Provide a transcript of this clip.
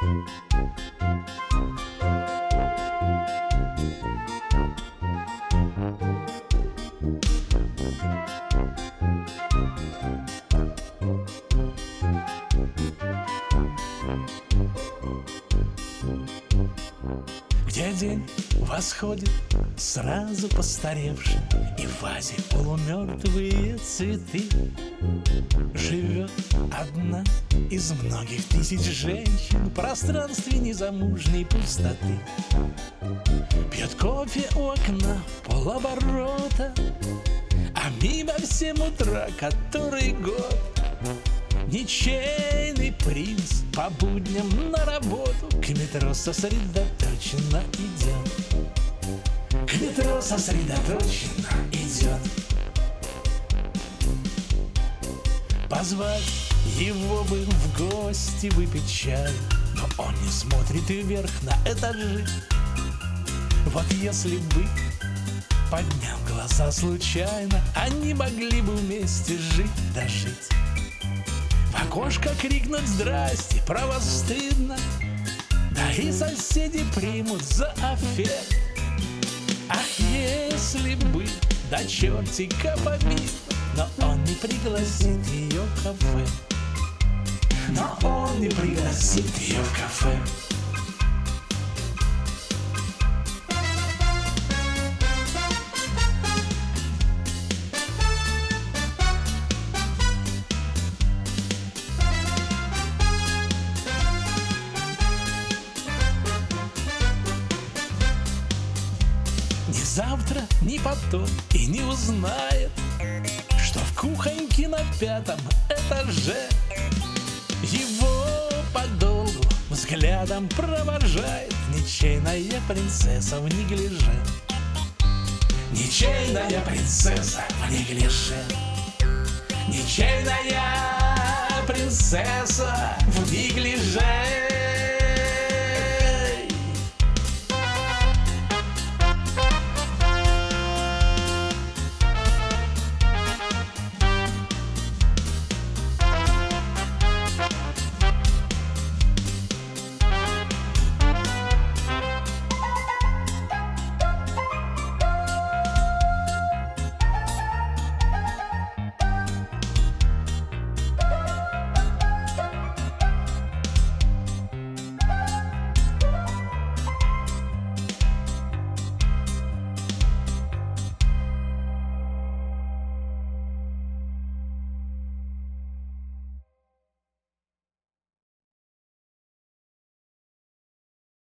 Где день восходит, сразу постаревший, и в вазе полумертвые цветы. Живет одна из многих тысяч женщин в пространстве незамужней пустоты. Пьет кофе у окна полоборота, а мимо в 7 утра который год. Ничейный принц по будням на работу к метро сосредоточенно идет. К метро сосредоточенно идет. Позвать его бы в гости выпить чай, но он не смотрит вверх на этажи. Вот если бы поднял глаза случайно, они могли бы вместе жить, дожить. В окошко крикнуть «Здрасте!» право стыдно, да и соседи примут за афет. Ах, если бы до чертика побит, но он не пригласит ее в кафе. Но он не пригласит ее в кафе. Ни завтра, ни потом и не узнает, что в кухоньке на 5-м этаже его подолгу взглядом провожает ничейная принцесса в неглиже. Ничейная принцесса в неглиже. Ничейная принцесса в неглиже.